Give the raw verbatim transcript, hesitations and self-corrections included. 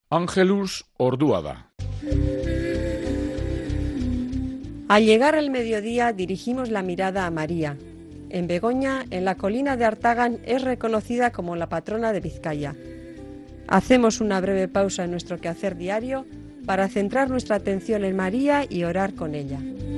Ángelus ordua da. Al llegar al mediodía dirigimos la mirada a María. En Begoña, en la colina de Artagan, es reconocida como la patrona de Vizcaya. Hacemos una breve pausa en nuestro quehacer diario para centrar nuestra atención en María y orar con ella.